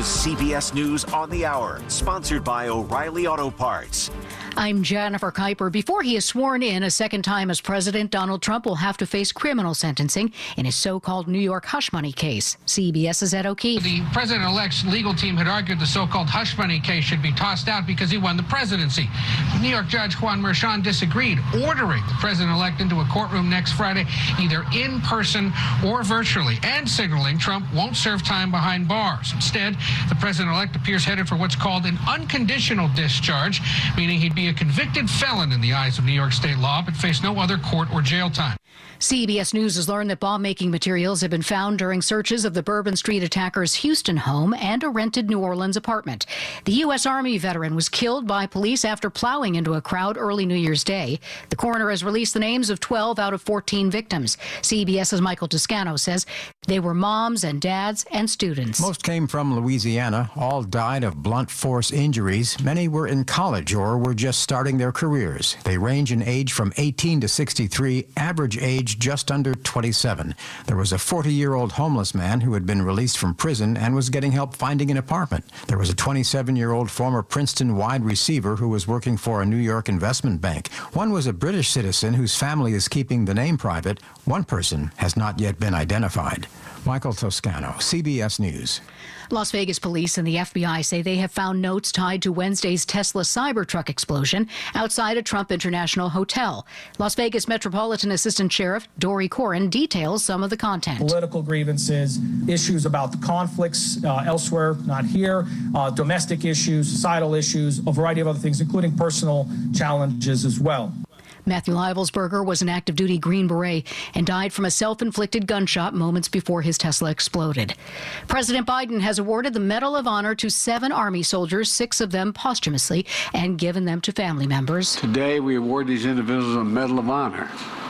CBS News on the Hour, sponsored by O'Reilly Auto Parts. I'm Jennifer Kuiper. Before he is sworn in a second time as president, Donald Trump will have to face criminal sentencing in his so-called New York hush money case. CBS's Ed O'Keefe. The president-elect's legal team had argued the so-called hush money case should be tossed out because he won the presidency. New York Judge Juan Merchan disagreed, ordering the president-elect into a courtroom next Friday, either in person or virtually, and signaling Trump won't serve time behind bars. Instead, the president-elect appears headed for what's called an unconditional discharge, meaning he'd be a convicted felon in the eyes of New York state law, but face no other court or jail time. CBS News has learned that bomb-making materials have been found during searches of the Bourbon Street attacker's Houston home and a rented New Orleans apartment. The U.S. Army veteran was killed by police after plowing into a crowd early New Year's Day. The coroner has released the names of 12 out of 14 victims. CBS's Michael Toscano says they were moms and dads and students. Most came from Louisiana. All died of blunt force injuries. Many were in college or were just starting their careers. They range in age from 18 to 63, average age just under 27. There was a 40-year-old homeless man who had been released from prison and was getting help finding an apartment. There was a 27-year-old former Princeton wide receiver who was working for a New York investment bank. One was a British citizen whose family is keeping the name private. One person has not yet been identified. Michael Toscano, CBS News. Las Vegas police and the FBI say they have found notes tied to Wednesday's Tesla Cybertruck explosion outside a Trump International hotel. Las Vegas Metropolitan Assistant Sheriff Dory Corrin details some of the content. Political grievances, issues about the conflicts elsewhere, not here, domestic issues, societal issues, a variety of other things, including personal challenges as well. Matthew Livelsberger was an active duty Green Beret and died from a self-inflicted gunshot moments before his Tesla exploded. President Biden has awarded the Medal of Honor to 7 Army soldiers, 6 of them posthumously, and given them to family members. Today we award these individuals a Medal of Honor.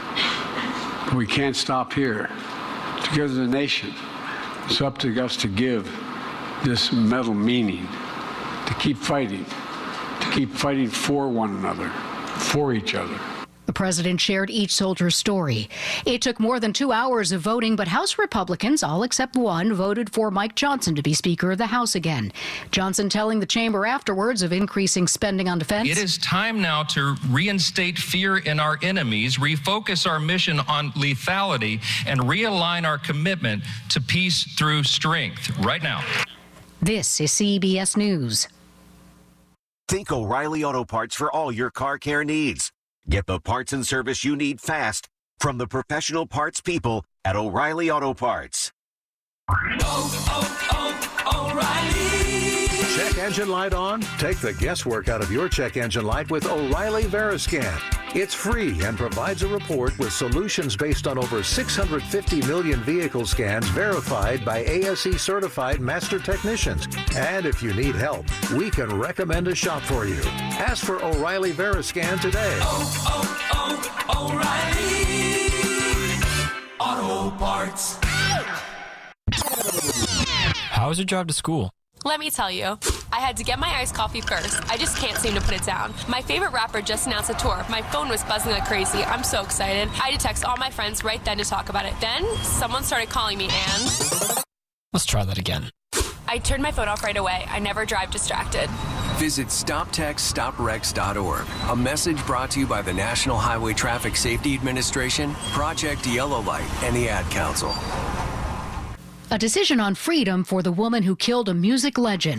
We can't stop here. Together as a nation, it's up to us to give this medal meaning, to keep fighting for one another, for each other. The president shared each soldier's story. It took more than 2 hours of voting, but House Republicans, all except one, voted for Mike Johnson to be Speaker of the House again. Johnson telling the chamber afterwards of increasing spending on defense. It is time now to reinstate fear in our enemies, refocus our mission on lethality, and realign our commitment to peace through strength. Right now. This is CBS News. Think O'Reilly Auto Parts for all your car care needs. Get the parts and service you need fast from the professional parts people at O'Reilly Auto Parts. O'Reilly. Check engine light on? Take the guesswork out of your check engine light with O'Reilly Veriscan. It's free and provides a report with solutions based on over 650 million vehicle scans verified by ASE certified master technicians. And if you need help, we can recommend a shop for you. Ask for O'Reilly Veriscan today. O'Reilly Auto Parts. How was your drive to school? Let me tell you, I had to get my iced coffee first. I just can't seem to put it down. My favorite rapper just announced a tour. My phone was buzzing like crazy. I'm so excited. I had to text all my friends right then to talk about it. Then, someone started calling me and... Let's try that again. I turned my phone off right away. I never drive distracted. Visit StopTextStopWrecks.org. A message brought to you by the National Highway Traffic Safety Administration, Project Yellow Light, and the Ad Council. A decision on freedom for the woman who killed a music legend.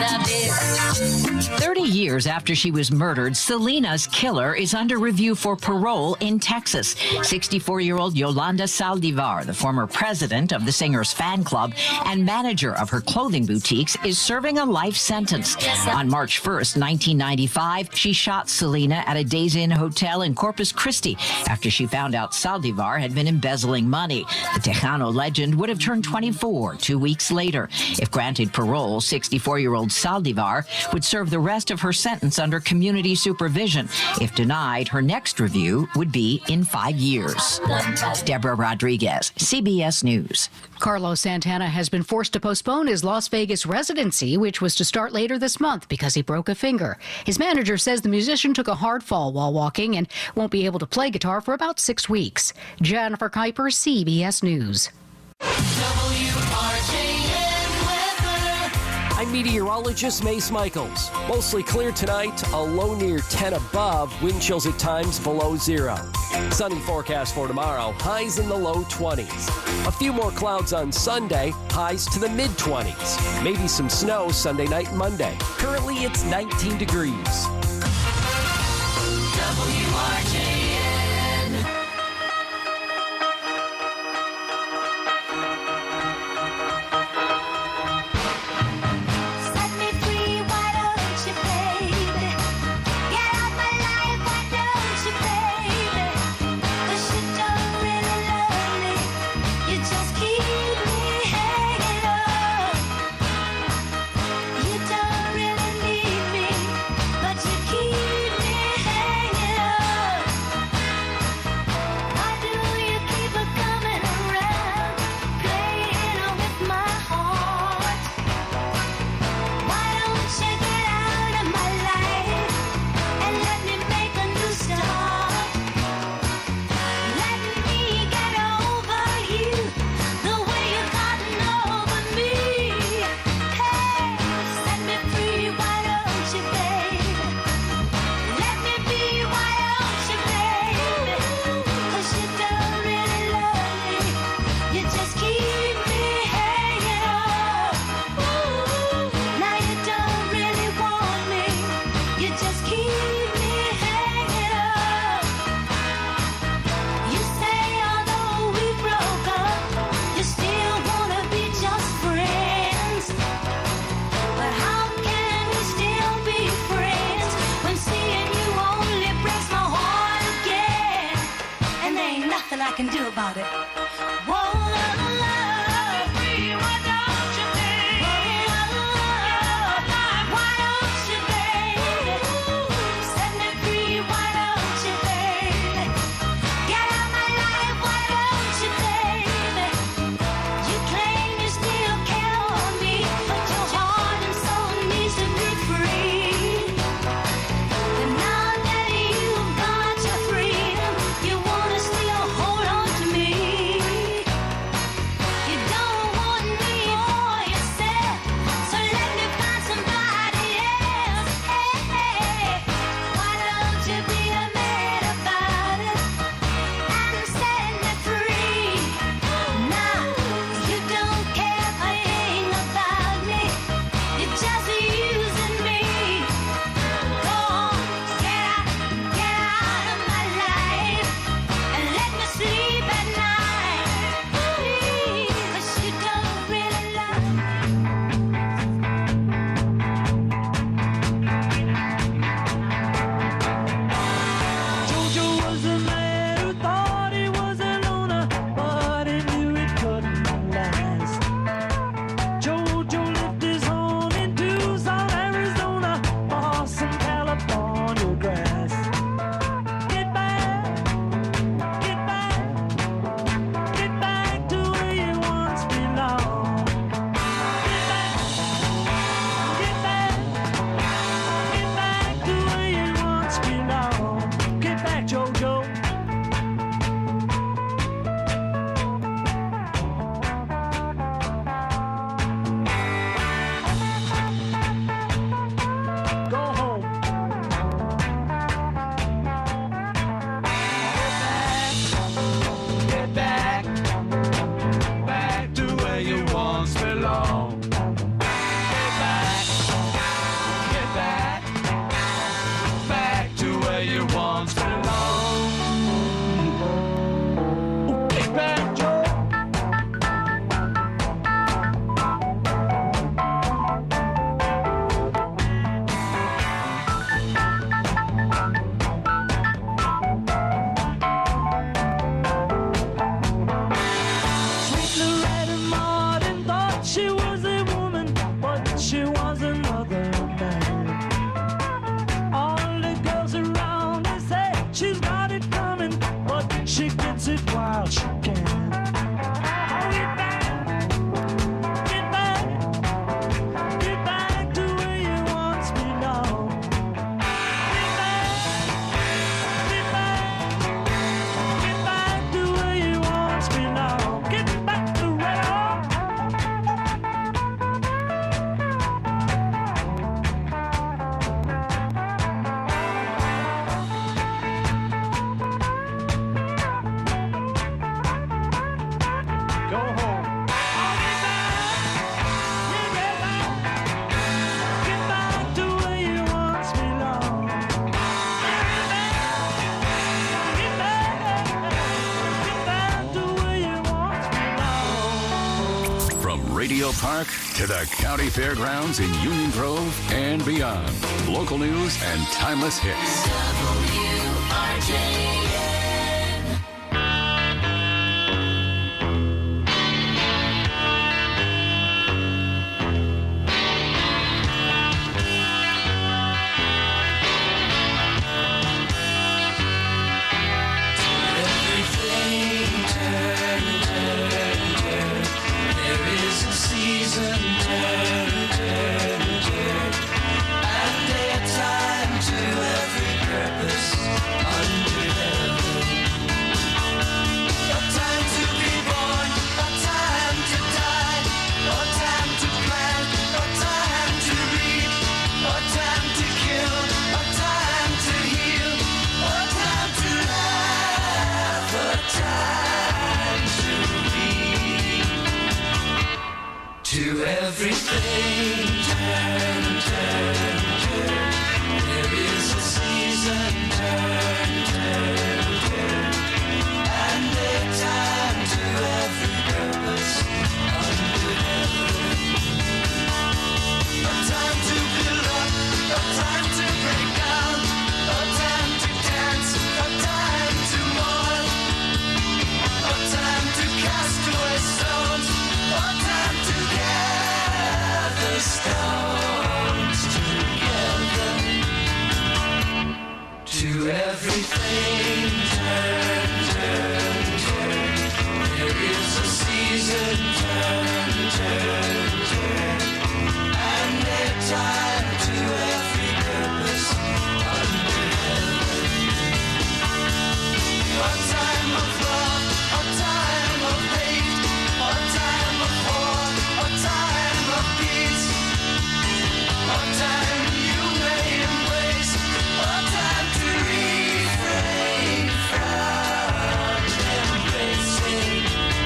30 years after she was murdered, Selena's killer is under review for parole in Texas. 64-year-old Yolanda Saldivar, the former president of the singer's fan club and manager of her clothing boutiques, is serving a life sentence. On March 1st, 1995, she shot Selena at a Days Inn hotel in Corpus Christi after she found out Saldivar had been embezzling money. The Tejano legend would have turned 24 2 weeks later. If granted parole, 64-year-old Saldivar would serve the rest of her sentence under community supervision. If denied, her next review would be in 5 years. Deborah Rodriguez, CBS News. Carlos Santana has been forced to postpone his Las Vegas residency, which was to start later this month because he broke a finger. His manager says the musician took a hard fall while walking and won't be able to play guitar for about 6 weeks. Jennifer Kuiper, CBS News. I'm meteorologist Mace Michaels. Mostly clear tonight, a low near 10 above, wind chills at times below 0. Sunny forecast for tomorrow, highs in the low 20s. A few more clouds on Sunday, highs to the mid-20s. Maybe some snow Sunday night and Monday. Currently, it's 19 degrees. WRJN. Set me free, why don't you, baby? Get out my life, why don't you, baby? 'Cause you don't really love me. You just keep me hanging on. You don't really need me, but you keep me hanging on. Why do you keep on coming around, playing with my heart? Why don't you get out of my life and let me make a new start? Let me get over you the way you've gotten over me. Hey, set me free, why don't you, baby? Let me be, why don't you, baby? 'Cause you don't really love me. You just keep me hanging on. Now you don't really want me. You just keep me hanging on. You say although we broke up, you still wanna be just friends. But how can we still be friends when seeing you only breaks my heart again? And there ain't nothing I can do about it. Whoa, love, why don't you, baby? Why don't you, baby? Set me free, why don't you, baby? Get out my life, why don't you, baby? You claim you still care for me, but your heart and soul needs to be free. And now that you've got your freedom, you wanna still hold on to me. You don't want me for yourself, so let me find somebody else. Hey, why don't you be a man about it and set me free? Now you don't care a thing about me. You're just using me. Go on, get out of my life and let me sleep at night. Please, 'cause you don't really love me. Jojo was a man who thought he was a loner, but he knew it couldn't last. Jojo lived his home in Tucson, Arizona, for some California grass. Get back to where you once belonged. Get back to where you once belonged. Get back, Jojo. Go home. Get back to where you once belonged. Get back to where you once belonged. Get back, Joe. Sweet Loretta Martin thought she was a woman, but she was another man. All the girls around her say she's got it coming, but she gets it while she can. Get back to where you once belonged. Get back to where you once belonged. Get back to where Memorial Park to the county fairgrounds in Union Grove and beyond. Local news and timeless hits. WRJN. To everything, turn, turn, turn. There is a season, turn, turn, turn. And a time to every purpose under heaven. A time to build up, a time to break down, a time to dance, a time to mourn, a time to cast away stones, a time to gather stones together. To everything, turn, turn, turn. There is a season, turn, turn, turn. And a time to every purpose under heaven. A time of love, a time of hate, a time of war, a time of peace, a time you may embrace, a time to refrain from embracing.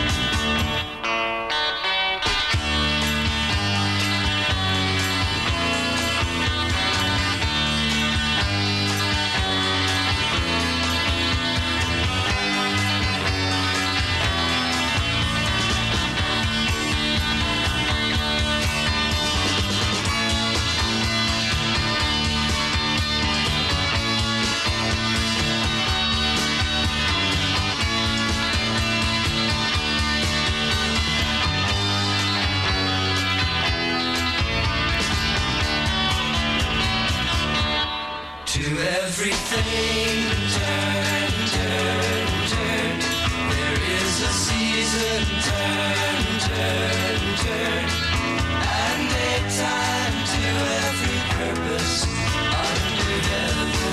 To everything, turn, turn, turn. There is a season, turn, turn, turn. And a time to every purpose under heaven.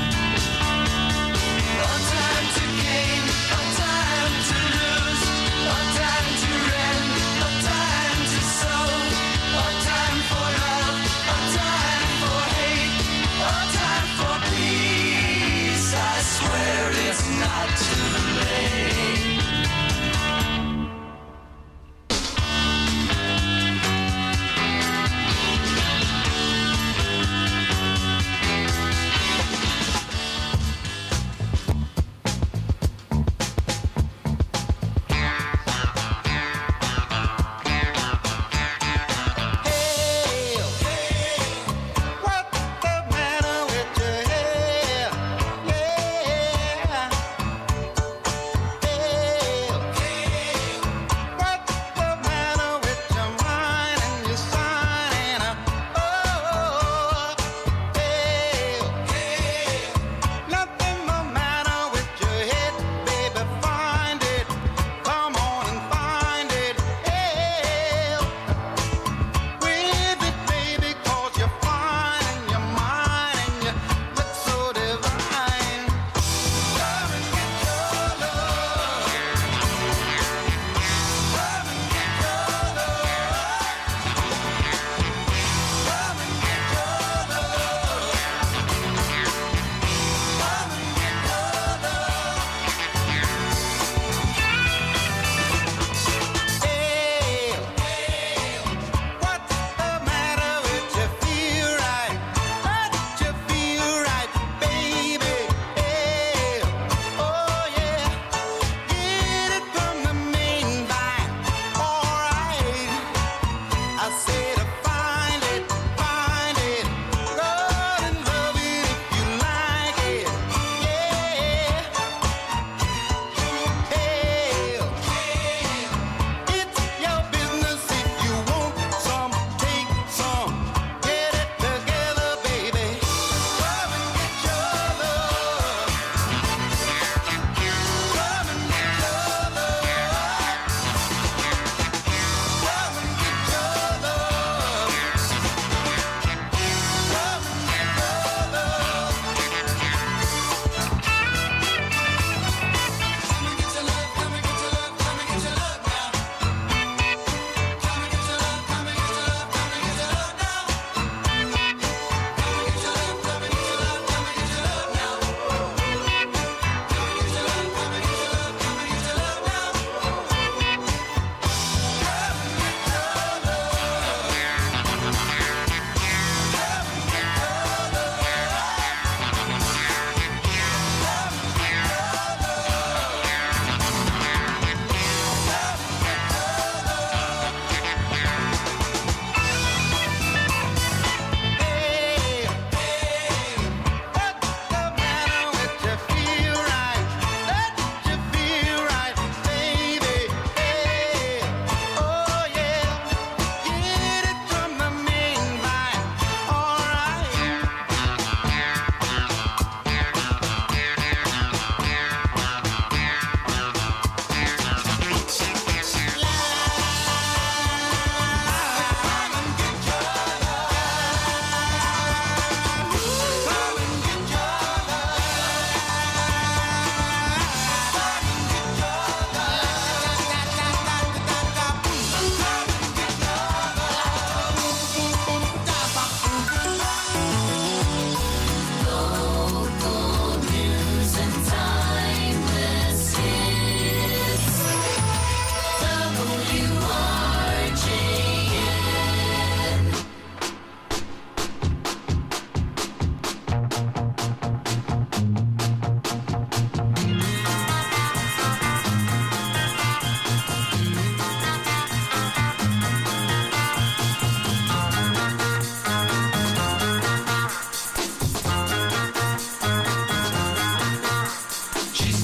A time to gain, a time to lose, a time to rend, a time to sow, a time for love, a time for hate, a time for peace. I swear it's not too late.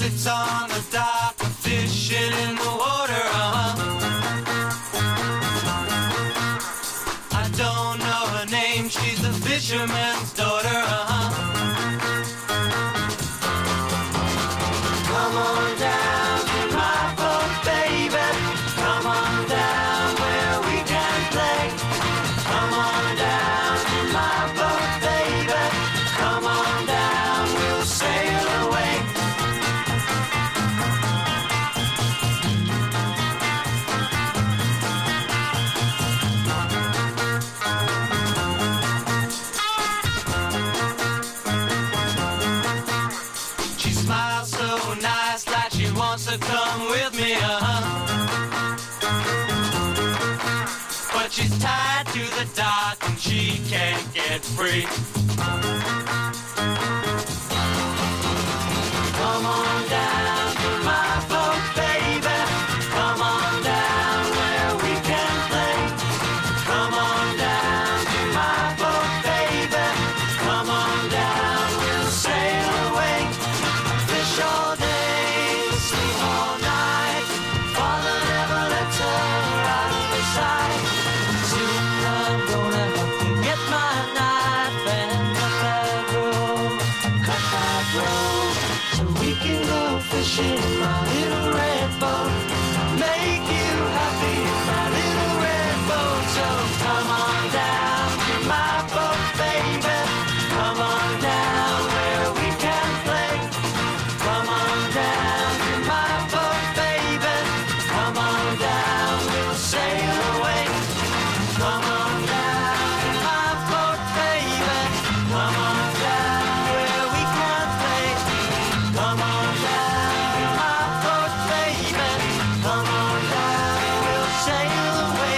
sits on the dock, fishing in the water, I don't know her name, she's a fisherman's daughter, Come on down to my boat, baby. Come on down where we can play. Come on down to my boat, baby. Come on down, we'll sail away. She smiles so nice, like she wants to come with me, But she's tied to the dock and she can't get free. Come on down to my boat, baby. Come on down where we can play. Come on down to my boat, baby. Come on down, we'll sail away. Fish all day, sleep all night. Father never lets her out of his sight. Soon I'm gonna get my knife and cut that rope, so we can go fishing in my little red boat. Make you happy in my little red boat. So come on down to my boat, baby. Come on down where we can play. Come on down to my boat, baby. Come on down, we'll sail away. Come on down to my boat, baby. Come on down where we can play. Come on down to my boat, baby. Come on down, we'll sail away.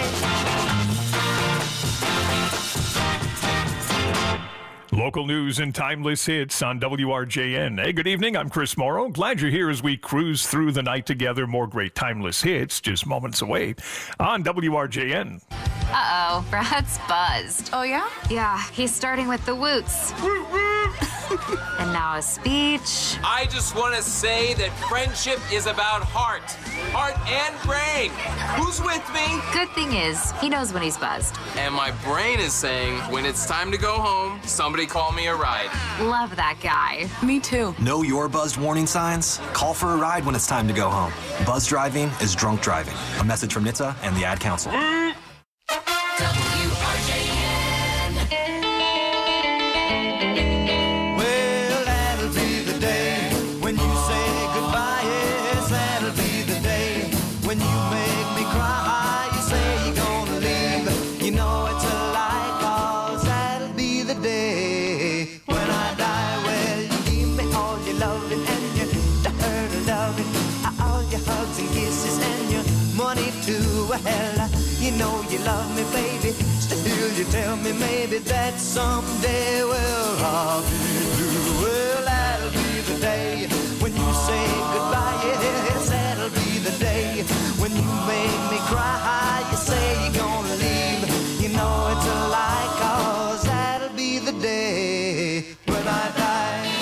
Local news and timeless hits on WRJN. Hey, good evening. I'm Chris Morrow. Glad you're here as we cruise through the night together. More great timeless hits just moments away on WRJN. Uh-oh, Brad's buzzed. Oh, yeah? Yeah, he's starting with the woots. And now a speech. I just want to say that friendship is about heart and brain. Who's with me? Good thing is, he knows when he's buzzed. And my brain is saying, when it's time to go home, somebody call me a ride. Love that guy. Me too. Know your buzzed warning signs? Call for a ride when it's time to go home. Buzz driving is drunk driving. A message from NHTSA and the Ad Council. Well, that'll be the day when you say goodbye. Yes, that'll be the day when you make me cry. You say you're gonna leave. You know it's a lie, 'cause that'll be the day when I die. Well, you give me all your loving and your loving, all your hugs and kisses and your money too. Well, you know you love me, baby. Still, you tell me maybe that someday, well, I'll be blue. Well, that'll be the day when you say goodbye. Yes, that'll be the day when you make me cry. You say you're gonna leave. You know it's a lie, 'cause that'll be the day when I die.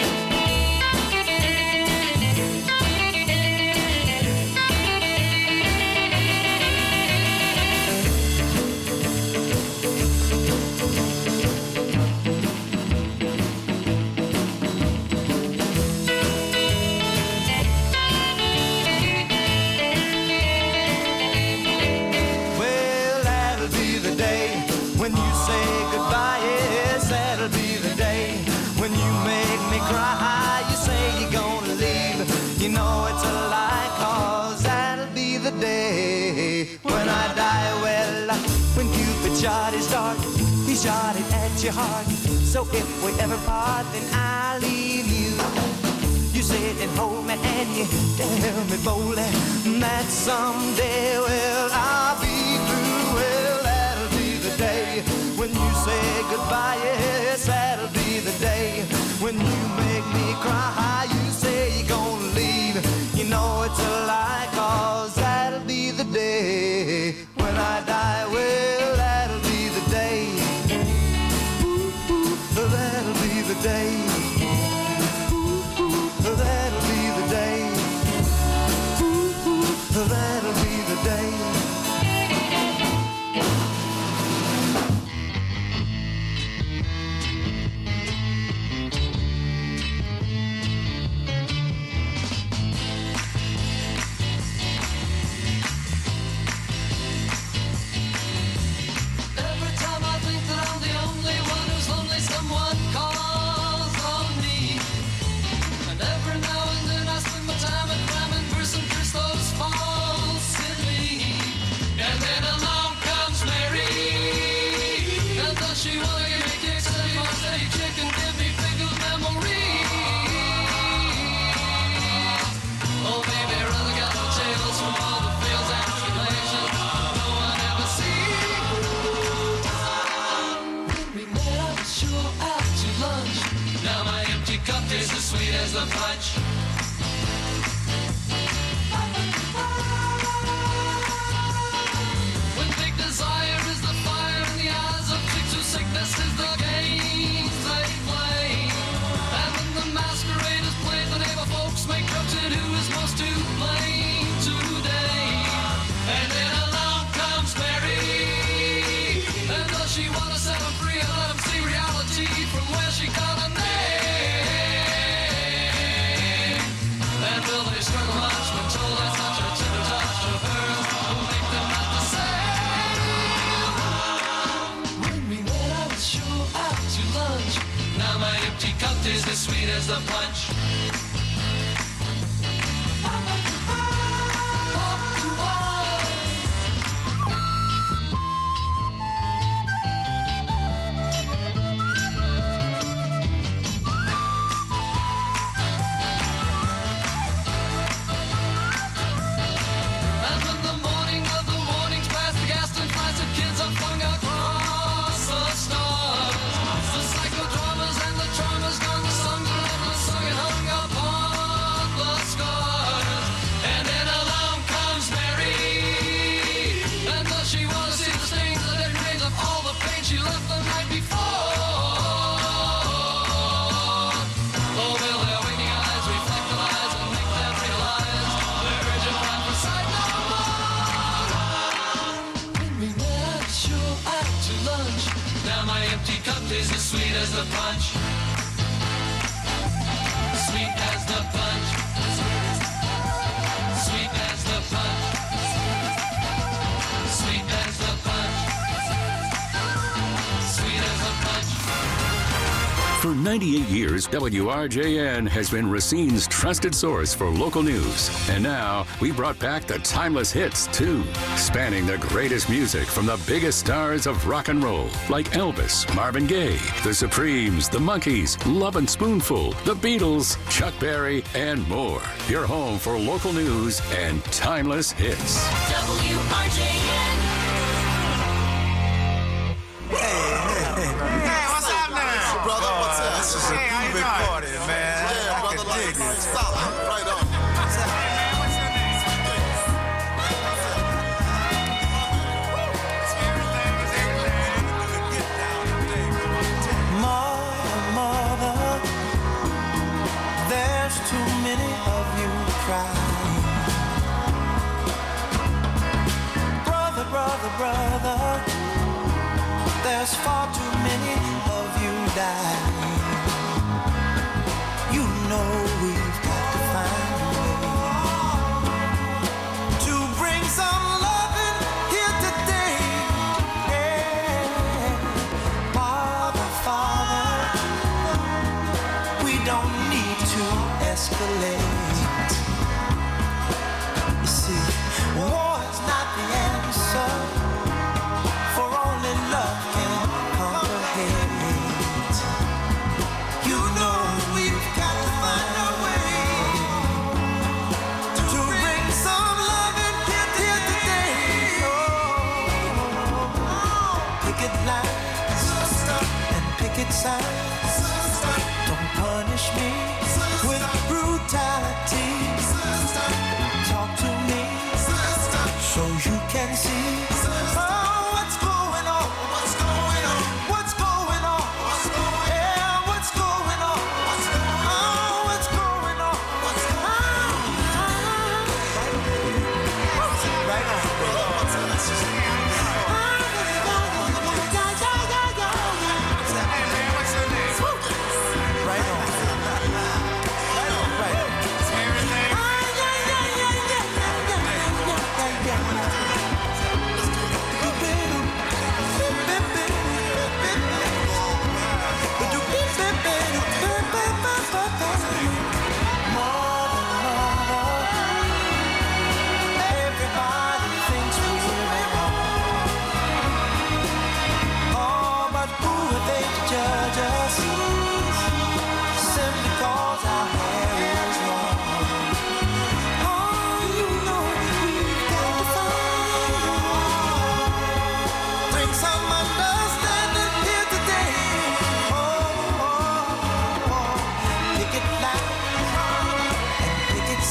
Well, that'll be the day when you say goodbye. Yes, that'll be the day when you make me cry. You say you're gonna leave. You know it's a lie, 'cause that'll be the day when I die. Well, when Cupid shot his dart, he shot it at your heart. So if we ever part, then I'll leave you. You sit and hold me and you tell me boldly that someday, well, I'll be through. Well, that'll be the day when you say goodbye. Yes, that'll be the day when you make me cry. You say you're gonna leave. You know it's a lie, 'cause that'll be the day when I die. Well, that'll be the day. Ooh, that'll be the day. That'll be the day. punch. When big desire is the fire in the eyes of chicks whose sickness is the games they play. And when the masquerade is played, the neighbor folks make jokes at who is most to blame today. And then along comes Mary, and does she want to set him free and let him see reality from where she got a name? And will they struggle much when told that such a tender touch of hers will make them not the same? Bring me when I was sure out to lunch. Now my empty cup is as sweet as the punch. And when the morning of the warnings past the gas and flights of kids are flung across the stars, the psychodramas and the traumas gone, the songs are never sung and hung upon the scars. And then along comes Mary, and does she want to see the stains, the dead remains of all the pain she left the night before? Oh, will their waking eyes reflect the lies and make them realize their urgent plan for sight no more? Bring me when I'm sure out to lunch. Now my empty cup is as sweet as the punch. Sweet as the punch. Sweet as the punch. Sweet as the punch. Sweet as the punch. For 98 years, WRJN has been Racine's trusted source for local news. And now, we brought back the timeless hits, too, spanning the greatest music from the biggest stars of rock and roll, like Elvis, Marvin Gaye, The Supremes, The Monkees, Love and Spoonful, The Beatles, Chuck Berry, and more. Your home for local news and timeless hits. WRJN. Hey, what's up now? Brother, what's up? This is a big party, man. Yeah, brother, like, stop. Right on. Mother, there's too many of you crying. Brother, brother, brother, there's far too many of you dying. You know we've got to find a way to bring some loving here today. Yeah. Father, Father, we don't need to escalate. You see, war is not the answer, for only love can conquer hate. You know we've got to find a way to bring some loving here today. Picket lines and picket signs. Don't punish me with brutality. Talk to me so you can see. What's going on? What's going on? What's going on? What's going on? Yeah, what's going on? What's going on? What's going on? What's going on? Right on, brother. What's up? Hey, man, what's your name? Right on. Right on, right on. Everything.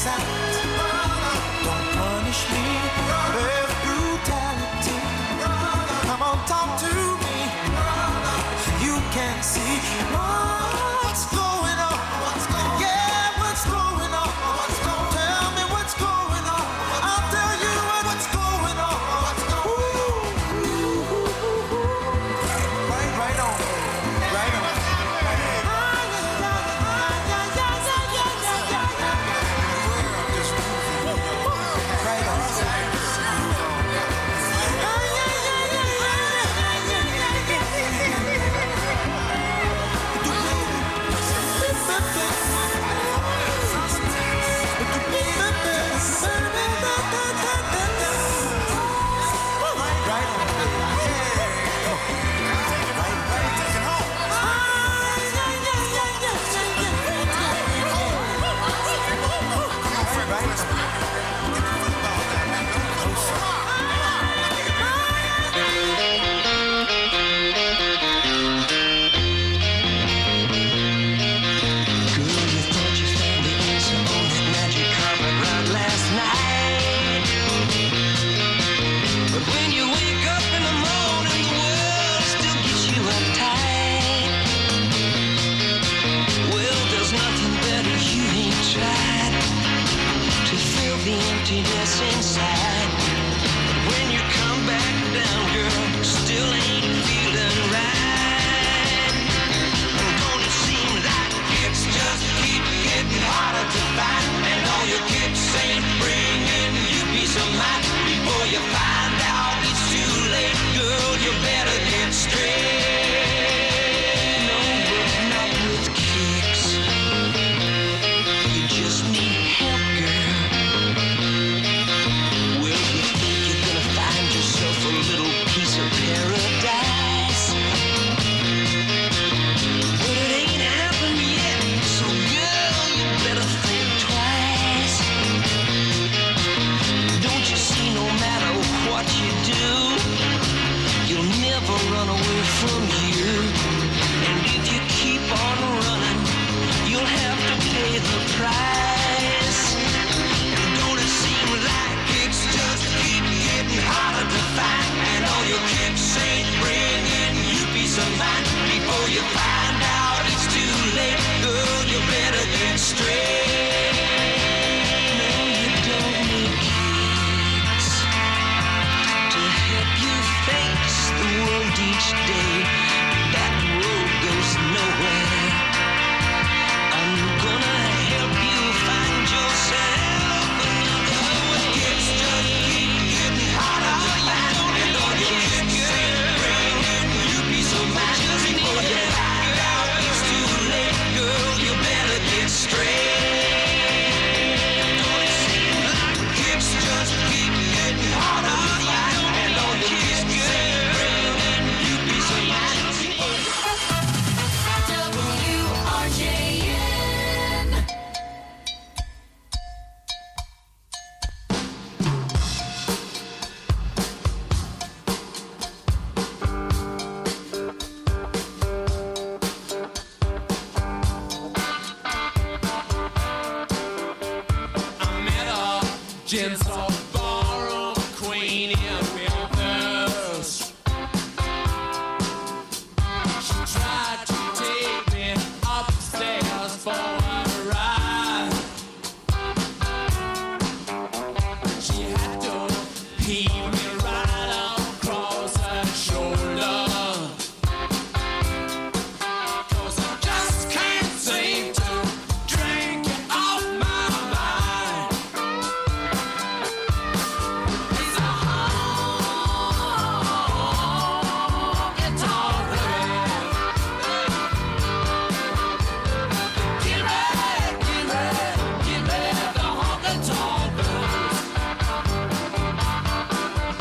sight. Don't punish me with brutality. Come on, talk to me. You can see what's going on. Yeah, what's going on? Tell me what's going on. I'll tell you what's going on. Right on. Right on. Inside, but when you come back down, girl, still ain't feeling right. And don't it seem like it's just keep getting harder to find, and all your kicks ain't bringing you peace of mind. Before you find out it's too late, girl, you better get straight. No, but not with kicks. You just need help, girl. A little piece of paradise, but it ain't happened yet. So girl, you better think twice. Don't you see, no matter what you do, you'll never run away from you. And if you keep on running, you'll have to pay the price. And don't it seem like it's just keep getting harder to find, and all your kicks ain't bringing you peace of mind. Before you find out it's too late, girl, you better get straight. No, you don't need kicks to help you face the world each day. That road goes nowhere. I'm gonna help you find yourself another way. It's just keep getting harder to find, and all your kicks ain't bringing you peace of mind. Before you find out it's too late, girl, you better get straight. Don't it seem like kicks just keep getting harder to find, and all your kicks ain't bringing you peace of mind. WRJN. I met a gentle ballroom queen in Memphis. She tried to take me upstairs for a ride. She had to heave me right across her shoulder. 'Cause I just can't seem to drink it off my mind. It's a honky-tonk blues. Give me the honky-tonk blues.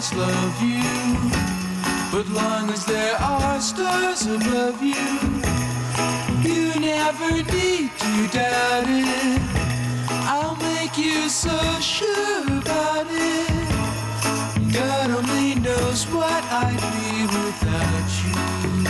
always love you. But long as there are stars above you, you never need to doubt it. I'll make you so sure about it. God only knows what I'd be without you.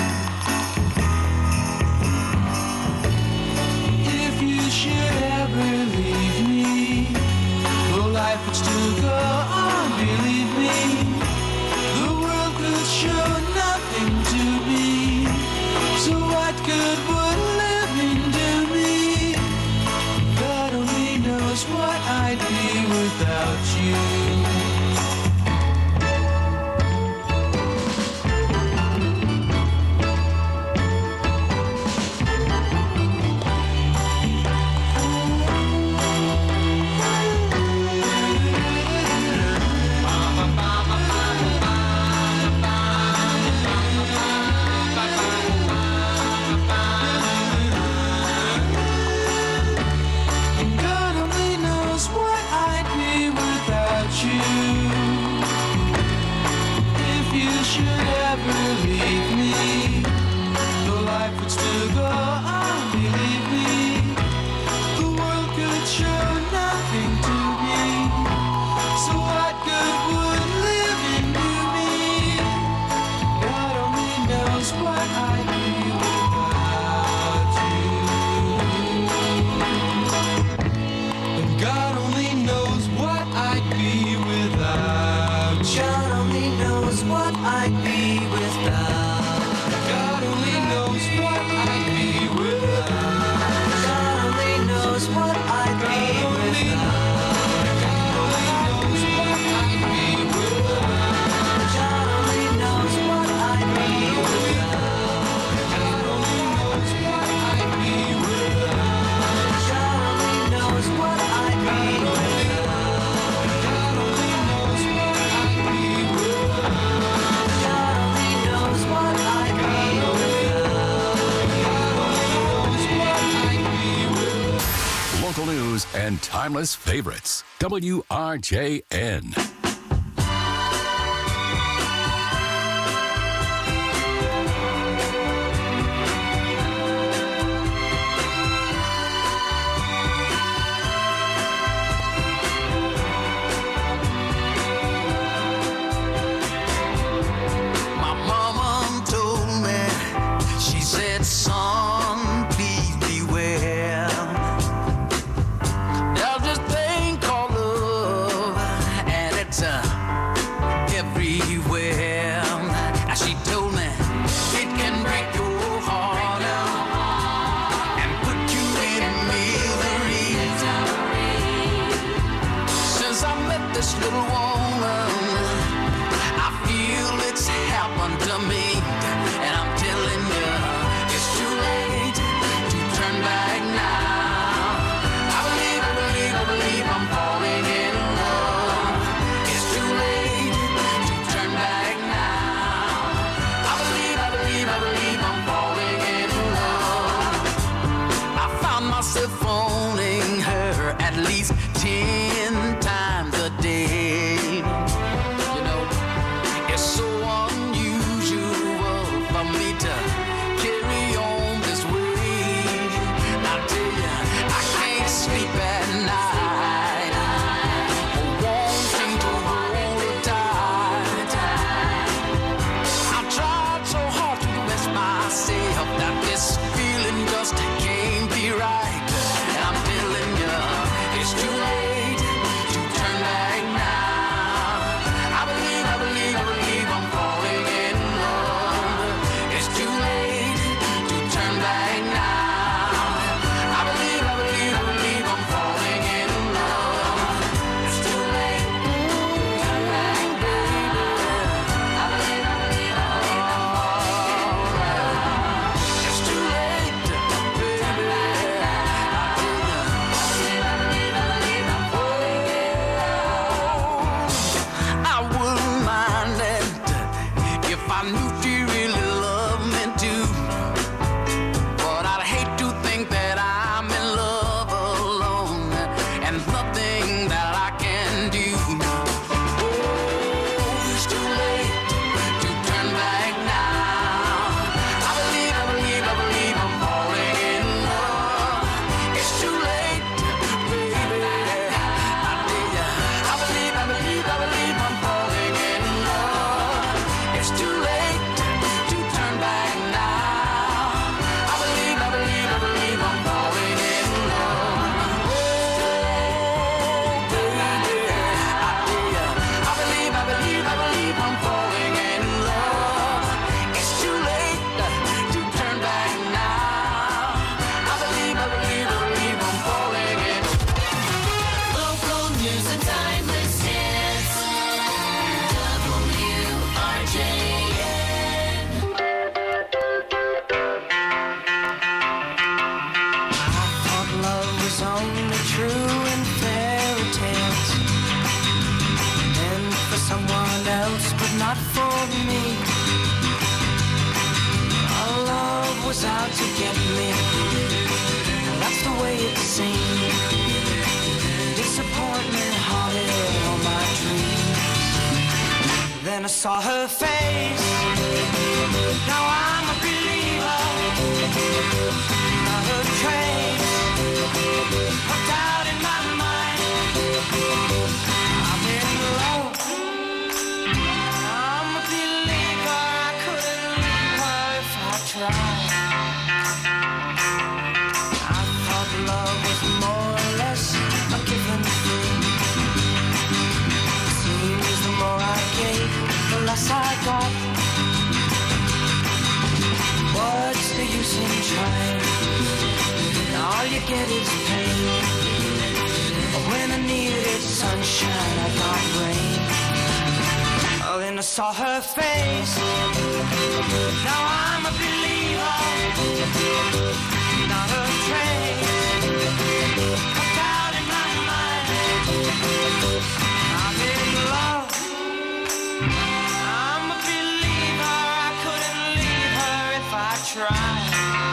If you should ever leave me, well, life would still go on, believe me. The world could show nothing to me. So what good would living do me? God only knows what I'd be without you. God only knows what I'd be without you. If you should ever leave me, the life would still go on, believe me. The world could show nothing to me. So what good would living do me? God only knows what I'd be without you. And God only knows what I'd be without you. God only knows what I'd be without. God only knows what I'd be without. God only knows what I'd be without. God only knows what I'd be without. God only knows what I'd be without. God only knows what I'd be without. God only knows what I'd be without. God only knows what I'd be without. God only knows what I'd be without. Local news and timeless favorites. WRJN. My mama told me, she said, son, please beware. There's this thing called love, and it's everywhere. Now she told me it can break your heart and put you in misery. Since I met this little woman, I feel it's happened to me, and I'm telling you, it's too late to turn back now. I believe I'm falling in love. It's too late to turn back now. I believe I'm falling in love. I found myself phoning her at least 10 times a day. You know, it's so unusual for me to carry on this way. I tell you, I can't sleep at night, wanting to hold her tight. I've tried so hard to convince myself that this feeling just can't be right. And I'm telling you, it's too late news and timeless hits. Only true in fairy tales, and for someone else, but not for me. Our love was out to get me, and that's the way it seemed. Disappointment haunted all my dreams. Then I saw her face. Now I'm a believer. Not a trace. A doubt in my mind. I'm in love. I'm a believer. I couldn't leave her if I tried. I thought love was more or less a given thing. Seems the more I gave, the less I got. What's the use in trying? All you get is pain. When I needed sunshine, I got rain. Oh, then I saw her face. Now I'm a believer. Not a trace. A doubt in my mind. I'm in love. I'm a believer. I couldn't leave her if I tried.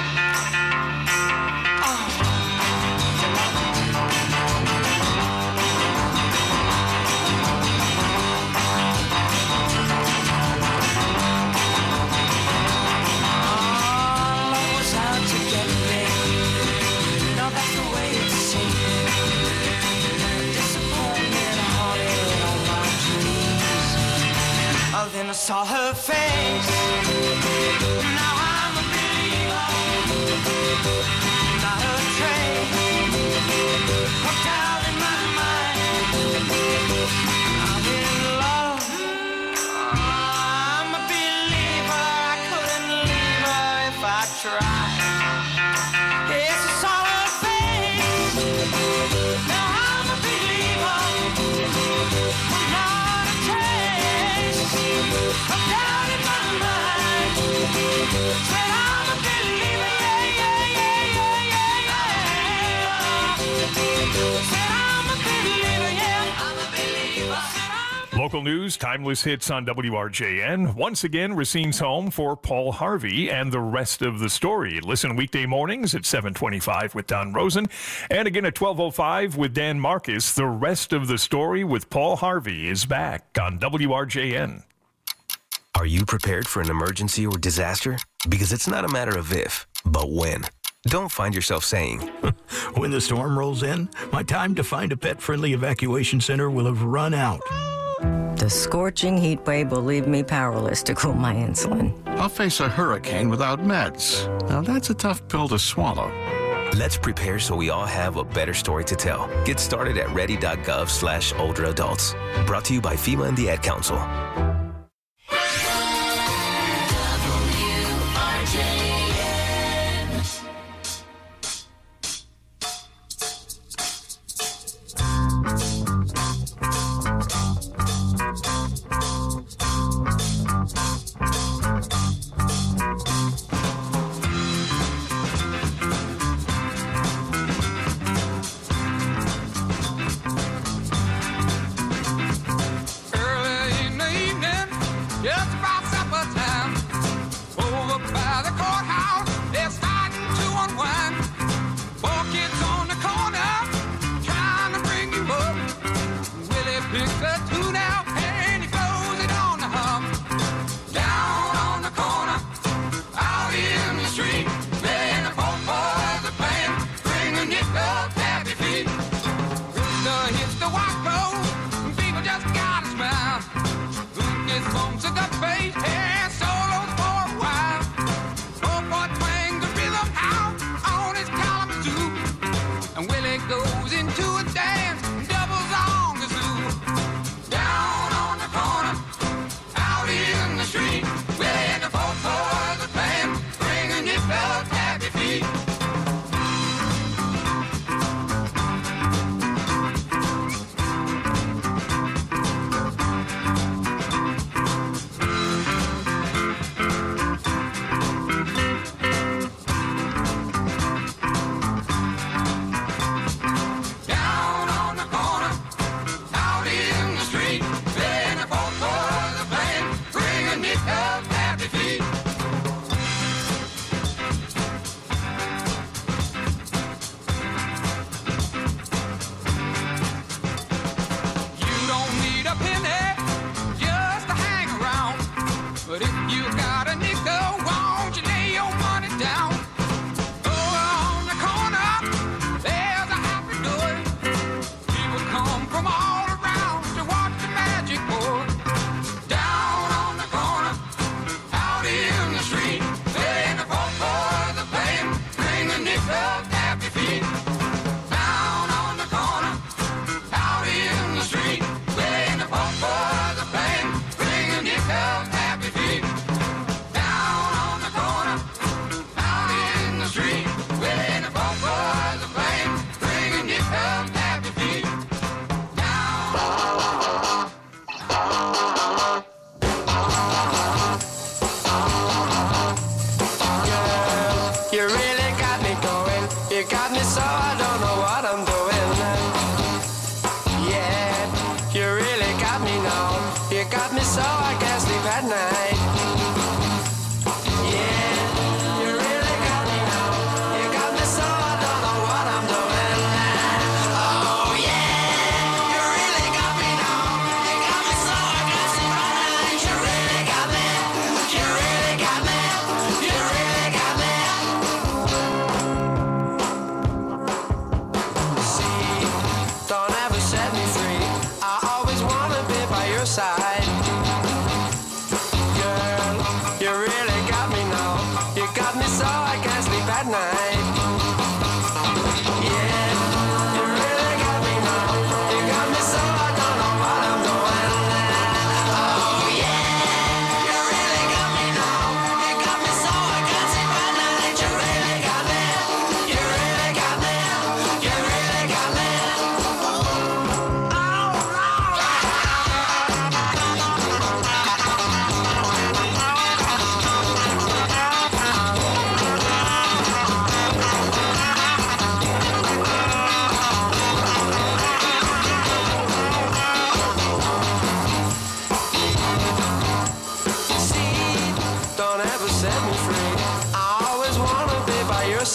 Then I saw her face. Now I'm a believer. Not a trace. A doubt in my mind. I'm in love. I'm a believer. I couldn't leave her if I tried. Yes, I saw her face. Now I'm a believer. Not a trace. A doubt in my mind. Said I'm a believer, yeah, yeah, yeah, yeah, yeah, yeah. Said I'm a believer, yeah, I'm a believer. Local news, timeless hits on WRJN. Once again, Racine's home for Paul Harvey and the rest of the story. Listen weekday mornings at 7:25 with Don Rosen. And again at 12:05 with Dan Marcus. The rest of the story with Paul Harvey is back on WRJN. Are you prepared for an emergency or disaster? Because it's not a matter of if, but when. Don't find yourself saying, when the storm rolls in, my time to find a pet-friendly evacuation center will have run out. The scorching heat wave will leave me powerless to cool my insulin. I'll face a hurricane without meds. Now that's a tough pill to swallow. Let's prepare so we all have a better story to tell. Get started at ready.gov/older adults. Brought to you by FEMA and the Ad Council.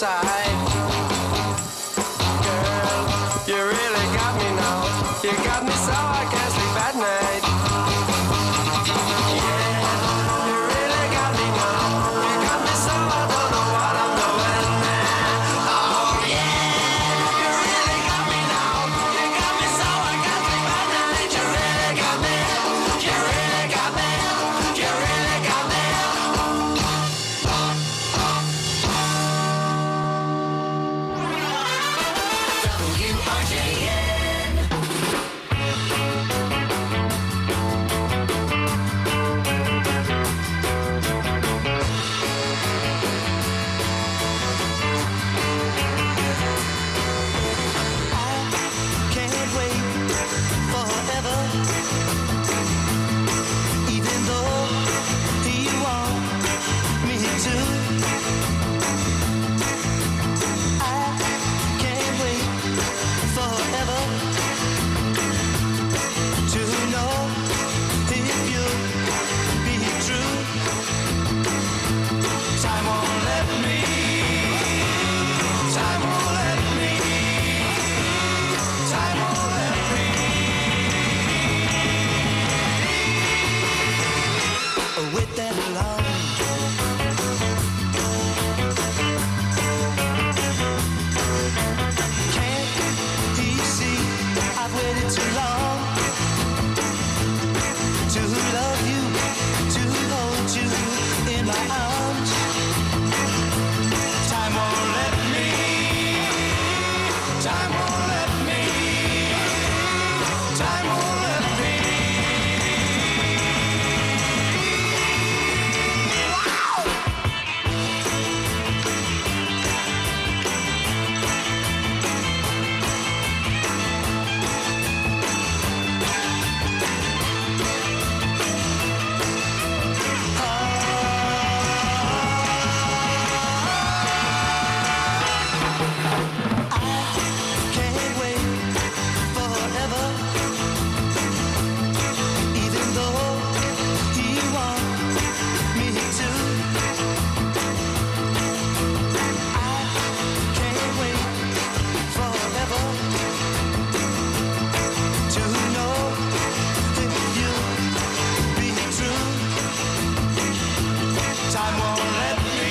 side. Girl, you really got me now. You got me so I can't sleep at night. Yeah, you really got me now. You got me so I don't know what I'm doing. Oh yeah, you really got me now. You got me so I can't sleep at night. You really got me. You really got me. You really got me. Can't wait forever, even though you want me to. I can't wait forever to know if you'll be true. Time won't let me. Time won't let me. Time won't let me. Wait that long. Can't he see I've waited too long to love you, to hold you in my arms? Time won't let me. Time won't let me. Time won't let me. Can't wait forever, even though you want me to. I can't wait forever to know if you'll be true. Time won't let me.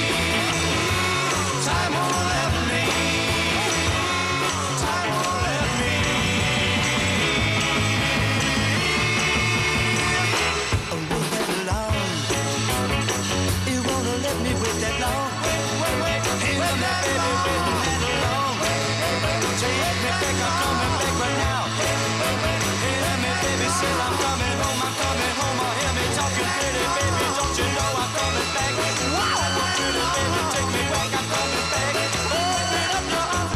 Time won't let me. Time won't let me. Wait that long. You wanna let me wait that long? Wait. Hey, let me, baby, that long. Take me back, I'm coming back right now. Hey, let me, baby, say I'm coming home. Oh, hear me talking pretty, baby. Don't you know I'm coming back? Wow, pretty baby, take me back, I'm coming back. Open up your arms.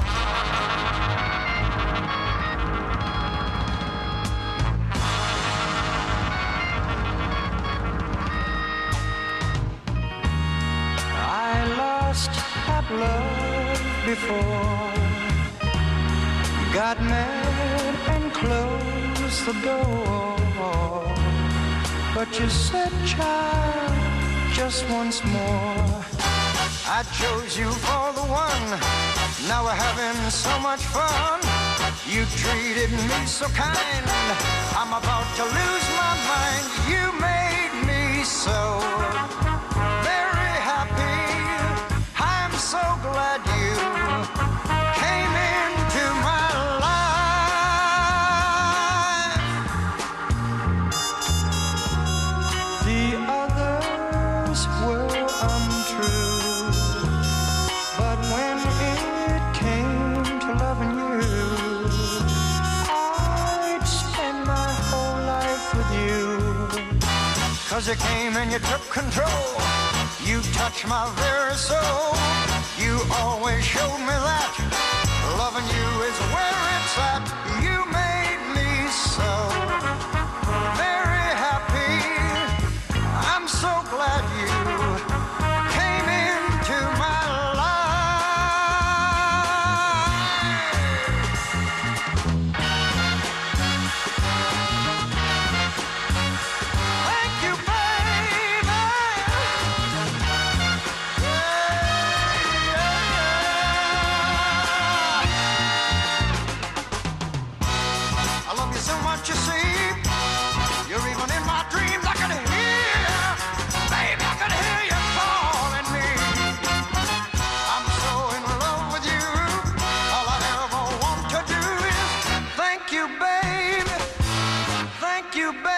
I lost that love before, got mad and closed the door. But you said, child, just once more. I chose you for the one. Now we're having so much fun. You treated me so kind. I'm about to lose my mind. You made me so very happy. I'm so glad you came into my life. The others were untrue, but when it came to loving you, I'd spend my whole life with you. 'Cause you came and you took control. You touched my very soul. You always showed me that loving you is where it's at. You made me so very happy. I'm so glad you came into my Thank you, baby. Yeah, yeah. so much, you see. You're even in my dreams. I can hear, baby, I can hear you calling me. I'm so in love with you. All I ever want to do is thank you, baby. Thank you, baby.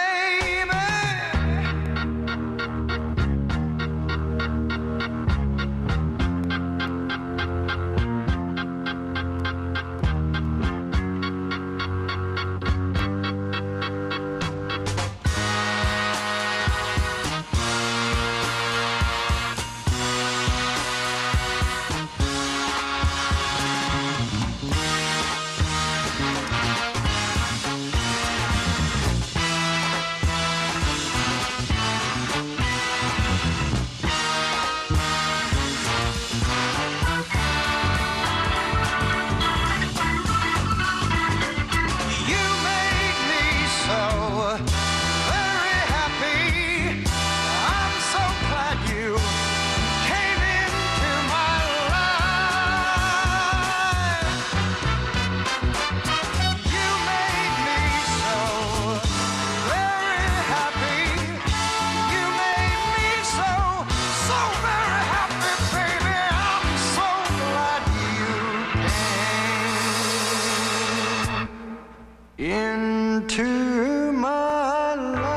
Into my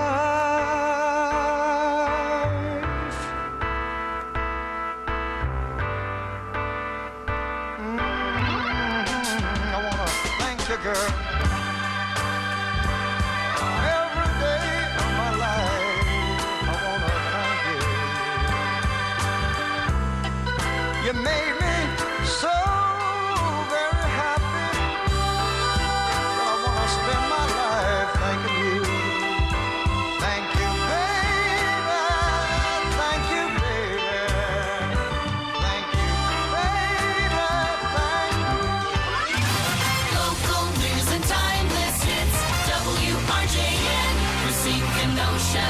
life. I wanna thank you, girl. Every day of my life, I wanna thank you. You made me so very happy. I wanna spend my life thanking you. Thank you, baby. Thank you, baby. Thank you, baby. Thank you. Local news and timeless hits. WRJN, Racine Kenosha.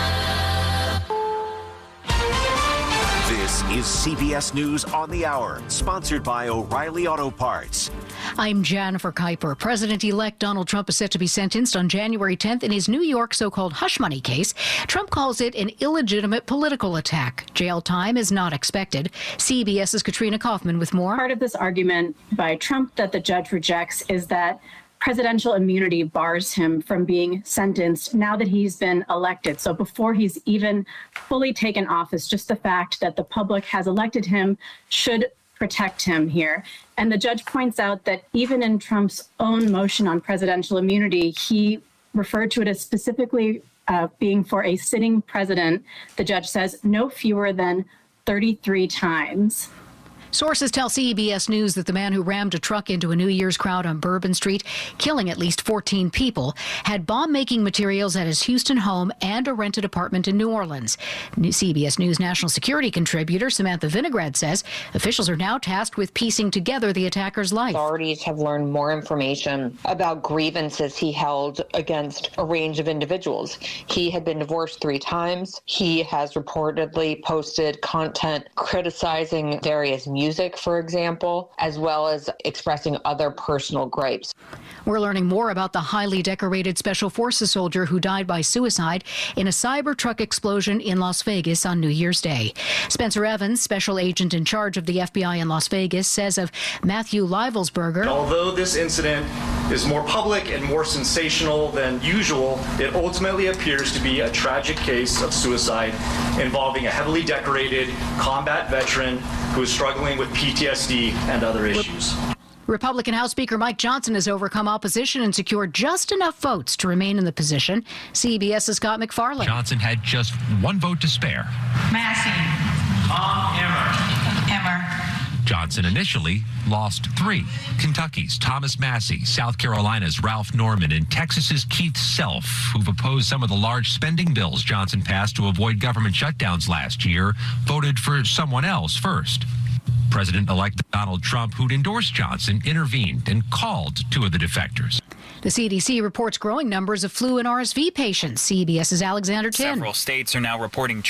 This is CBS News on the Hour, sponsored by O'Reilly Auto Parts. I'm Jennifer Kuiper. President-elect Donald Trump is set to be sentenced on January 10th in his New York so-called hush money case. Trump calls it an illegitimate political attack. Jail time is not expected. CBS's Katrina Kaufman with more. Part of this argument by Trump that the judge rejects is that presidential immunity bars him from being sentenced now that he's been elected. So before he's even fully taken office, just the fact that the public has elected him should protect him here. And the judge points out that even in Trump's own motion on presidential immunity, he referred to it as specifically being for a sitting president. The judge says no fewer than 33 times. Sources tell CBS News that the man who rammed a truck into a New Year's crowd on Bourbon Street, killing at least 14 people, had bomb-making materials at his Houston home and a rented apartment in New Orleans. CBS News national security contributor Samantha Vinograd says officials are now tasked with piecing together the attacker's life. Authorities have learned more information about grievances he held against a range of individuals. He had been divorced 3 times. He has reportedly posted content criticizing various music, for example, as well as expressing other personal gripes. We're learning more about the highly decorated Special Forces soldier who died by suicide in a Cybertruck explosion in Las Vegas on New Year's Day. Spencer Evans, special agent in charge of the FBI in Las Vegas, says of Matthew Leibelsberger, although this incident is more public and more sensational than usual, it ultimately appears to be a tragic case of suicide involving a heavily decorated combat veteran who is struggling with PTSD and other issues. Republican House Speaker Mike Johnson has overcome opposition and secured just enough votes to remain in the position. CBS's Scott McFarlane. Johnson had just 1 vote to spare. Massey. Emmer. Johnson initially lost 3. Kentucky's Thomas Massey, South Carolina's Ralph Norman, and Texas's Keith Self, who've opposed some of the large spending bills Johnson passed to avoid government shutdowns last year, voted for someone else first. President-elect Donald Trump, who'd endorsed Johnson, intervened and called 2 of the defectors. The CDC reports growing numbers of flu and RSV patients. CBS's Alexander Tin. Several states are now reporting